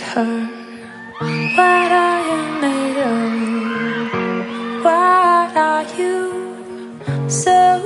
her what I am made of. What are you? So